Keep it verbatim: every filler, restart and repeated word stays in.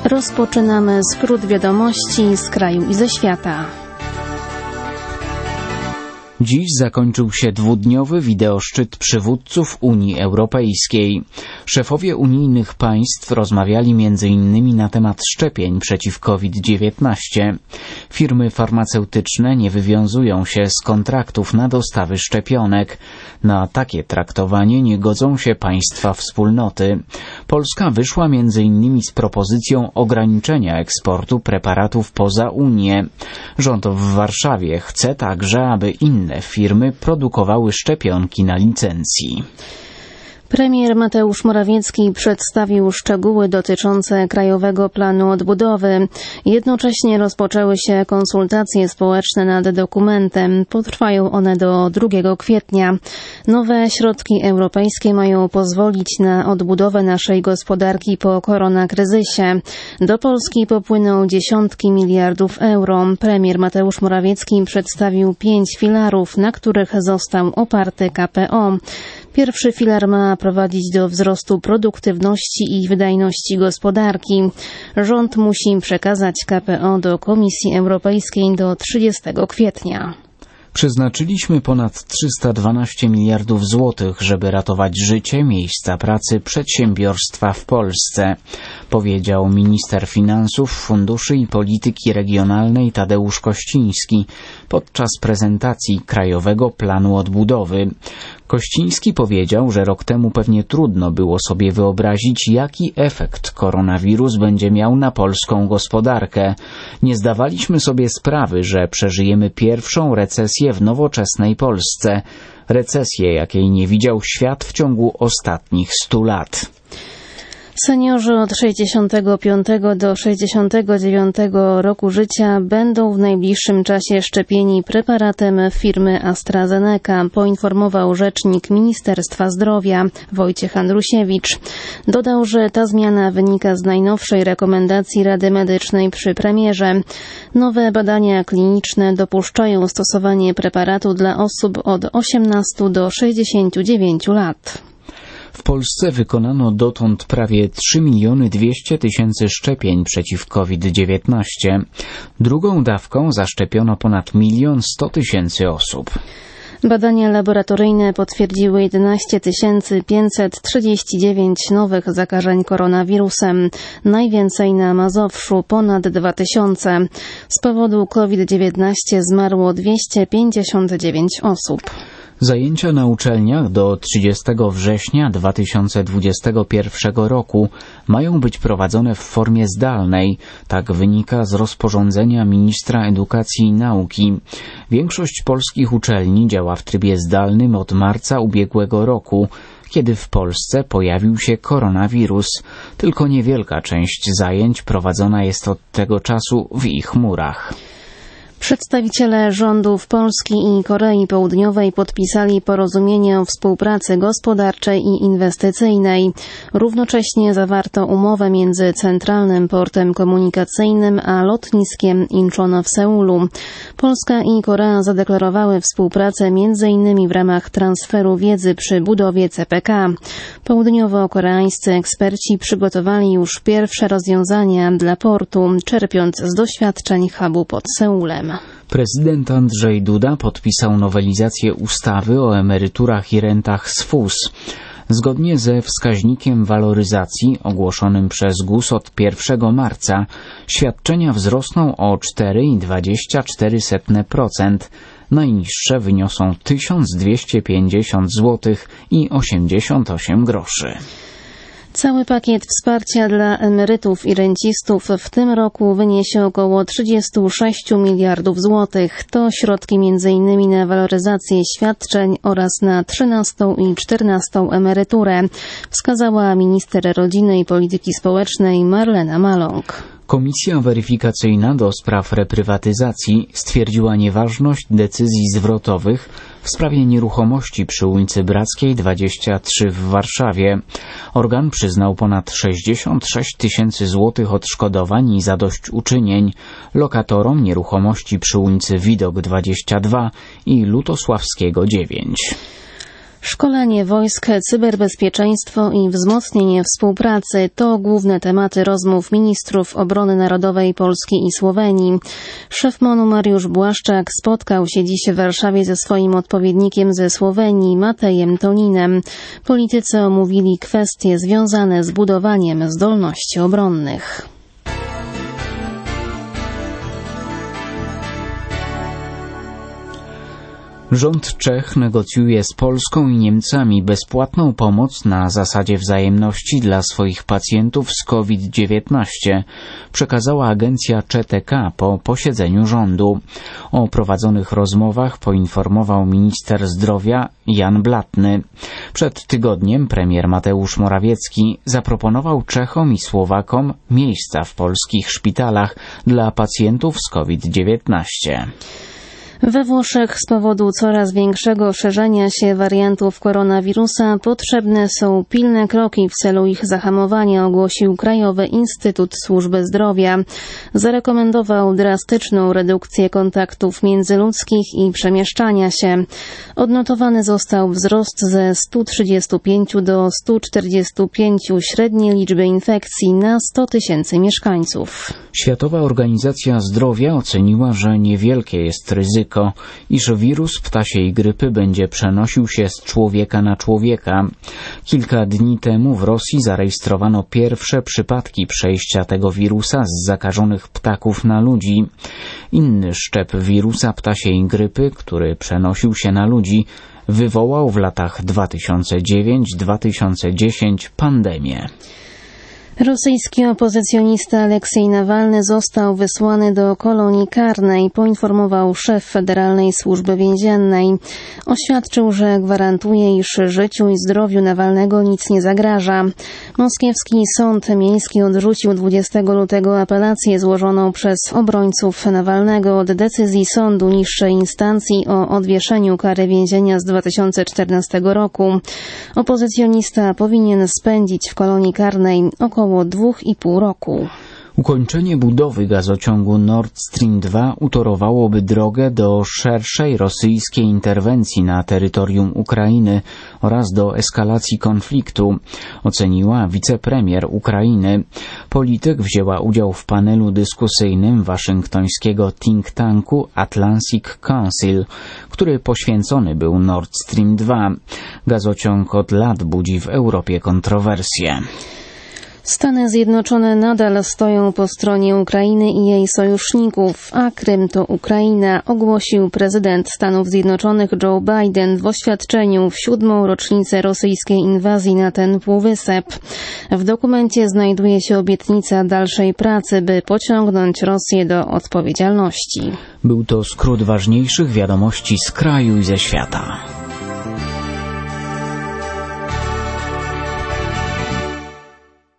Rozpoczynamy skrót wiadomości z kraju i ze świata. Dziś zakończył się dwudniowy wideoszczyt przywódców Unii Europejskiej. Szefowie unijnych państw rozmawiali między innymi na temat szczepień przeciw COVID dziewiętnaście. Firmy farmaceutyczne nie wywiązują się z kontraktów na dostawy szczepionek. Na takie traktowanie nie godzą się państwa wspólnoty. Polska wyszła między innymi z propozycją ograniczenia eksportu preparatów poza Unię. Rząd w Warszawie chce także, aby inne firmy produkowały szczepionki na licencji. Premier Mateusz Morawiecki przedstawił szczegóły dotyczące Krajowego Planu Odbudowy. Jednocześnie rozpoczęły się konsultacje społeczne nad dokumentem. Potrwają one do drugiego kwietnia. Nowe środki europejskie mają pozwolić na odbudowę naszej gospodarki po koronakryzysie. Do Polski popłyną dziesiątki miliardów euro. Premier Mateusz Morawiecki przedstawił pięć filarów, na których został oparty K P O. Pierwszy filar ma prowadzić do wzrostu produktywności i wydajności gospodarki. Rząd musi przekazać K P O do Komisji Europejskiej do trzydziestego kwietnia. Przeznaczyliśmy ponad trzysta dwanaście miliardów złotych, żeby ratować życie, miejsca pracy, przedsiębiorstwa w Polsce, powiedział minister finansów, funduszy i polityki regionalnej Tadeusz Kościński podczas prezentacji Krajowego Planu Odbudowy. Kościński powiedział, że rok temu pewnie trudno było sobie wyobrazić, jaki efekt koronawirus będzie miał na polską gospodarkę. Nie zdawaliśmy sobie sprawy, że przeżyjemy pierwszą recesję w nowoczesnej Polsce. Recesję, jakiej nie widział świat w ciągu ostatnich stu lat. Seniorzy od sześćdziesiątego piątego do sześćdziesiątego dziewiątego roku życia będą w najbliższym czasie szczepieni preparatem firmy AstraZeneca, poinformował rzecznik Ministerstwa Zdrowia Wojciech Andrusiewicz. Dodał, że ta zmiana wynika z najnowszej rekomendacji Rady Medycznej przy premierze. Nowe badania kliniczne dopuszczają stosowanie preparatu dla osób od osiemnastu do sześćdziesięciu dziewięciu lat. W Polsce wykonano dotąd prawie trzy miliony dwieście tysięcy szczepień przeciw COVID dziewiętnaście. Drugą dawką zaszczepiono ponad milion sto tysięcy osób. Badania laboratoryjne potwierdziły jedenaście tysięcy pięćset trzydzieści dziewięć nowych zakażeń koronawirusem, najwięcej na Mazowszu, ponad dwa tysiące. Z powodu COVID dziewiętnaście zmarło dwieście pięćdziesiąt dziewięć osób. Zajęcia na uczelniach do trzydziestego września dwa tysiące dwudziestego pierwszego roku mają być prowadzone w formie zdalnej. Tak wynika z rozporządzenia ministra edukacji i nauki. Większość polskich uczelni działa w trybie zdalnym od marca ubiegłego roku, kiedy w Polsce pojawił się koronawirus. Tylko niewielka część zajęć prowadzona jest od tego czasu w ich murach. Przedstawiciele rządów Polski i Korei Południowej podpisali porozumienie o współpracy gospodarczej i inwestycyjnej. Równocześnie zawarto umowę między Centralnym Portem Komunikacyjnym a lotniskiem Incheon w Seulu. Polska i Korea zadeklarowały współpracę między innymi w ramach transferu wiedzy przy budowie C P K. Południowo-koreańscy eksperci przygotowali już pierwsze rozwiązania dla portu, czerpiąc z doświadczeń hubu pod Seulem. Prezydent Andrzej Duda podpisał nowelizację ustawy o emeryturach i rentach z F U S. Zgodnie ze wskaźnikiem waloryzacji ogłoszonym przez G U S od pierwszego marca świadczenia wzrosną o cztery przecinek dwadzieścia cztery procent. Najniższe wyniosą tysiąc dwieście pięćdziesiąt złotych i osiemdziesiąt osiem groszy. Cały pakiet wsparcia dla emerytów i rencistów w tym roku wyniesie około trzydzieści sześć miliardów złotych. To środki między innymi na waloryzację świadczeń oraz na trzynastą i czternastą emeryturę, wskazała minister rodziny i polityki społecznej Marlena Maląg. Komisja weryfikacyjna do spraw reprywatyzacji stwierdziła nieważność decyzji zwrotowych w sprawie nieruchomości przy ulicy Brackiej dwadzieścia trzy w Warszawie. Organ przyznał ponad sześćdziesiąt sześć tysięcy złotych odszkodowań i zadośćuczynień lokatorom nieruchomości przy ulicy Widok dwadzieścia dwa i Lutosławskiego dziewięć. Szkolenie wojsk, cyberbezpieczeństwo i wzmocnienie współpracy to główne tematy rozmów ministrów obrony narodowej Polski i Słowenii. Szef M O N-u Mariusz Błaszczak spotkał się dziś w Warszawie ze swoim odpowiednikiem ze Słowenii, Matejem Toninem. Politycy omówili kwestie związane z budowaniem zdolności obronnych. Rząd Czech negocjuje z Polską i Niemcami bezpłatną pomoc na zasadzie wzajemności dla swoich pacjentów z COVID dziewiętnaście, przekazała agencja C T K po posiedzeniu rządu. O prowadzonych rozmowach poinformował minister zdrowia Jan Blatny. Przed tygodniem premier Mateusz Morawiecki zaproponował Czechom i Słowakom miejsca w polskich szpitalach dla pacjentów z COVID dziewiętnaście. We Włoszech z powodu coraz większego szerzenia się wariantów koronawirusa potrzebne są pilne kroki w celu ich zahamowania, ogłosił Krajowy Instytut Służby Zdrowia. Zarekomendował drastyczną redukcję kontaktów międzyludzkich i przemieszczania się. Odnotowany został wzrost ze stu trzydziestu pięciu do stu czterdziestu pięciu średniej liczby infekcji na sto tysięcy mieszkańców. Światowa Organizacja Zdrowia oceniła, że niewielkie jest ryzyko, iż wirus ptasiej grypy będzie przenosił się z człowieka na człowieka. Kilka dni temu w Rosji zarejestrowano pierwsze przypadki przejścia tego wirusa z zakażonych ptaków na ludzi. Inny szczep wirusa ptasiej grypy, który przenosił się na ludzi, wywołał w latach dwa tysiące dziewiątym do dwa tysiące dziesiątego pandemię. Rosyjski opozycjonista Aleksiej Nawalny został wysłany do kolonii karnej, poinformował szef Federalnej Służby Więziennej. Oświadczył, że gwarantuje, iż życiu i zdrowiu Nawalnego nic nie zagraża. Moskiewski Sąd Miejski odrzucił dwudziestego lutego apelację złożoną przez obrońców Nawalnego od decyzji sądu niższej instancji o odwieszeniu kary więzienia z dwa tysiące czternastego roku. Opozycjonista powinien spędzić w kolonii karnej około dwóch i pół roku. Ukończenie budowy gazociągu Nord Stream dwa utorowałoby drogę do szerszej rosyjskiej interwencji na terytorium Ukrainy oraz do eskalacji konfliktu, oceniła wicepremier Ukrainy. Polityk wzięła udział w panelu dyskusyjnym waszyngtońskiego think tanku Atlantic Council, który poświęcony był Nord Stream dwa. Gazociąg od lat budzi w Europie kontrowersje. Stany Zjednoczone nadal stoją po stronie Ukrainy i jej sojuszników, a Krym to Ukraina, ogłosił prezydent Stanów Zjednoczonych Joe Biden w oświadczeniu w siódmą rocznicę rosyjskiej inwazji na ten półwysep. W dokumencie znajduje się obietnica dalszej pracy, by pociągnąć Rosję do odpowiedzialności. Był to skrót ważniejszych wiadomości z kraju i ze świata.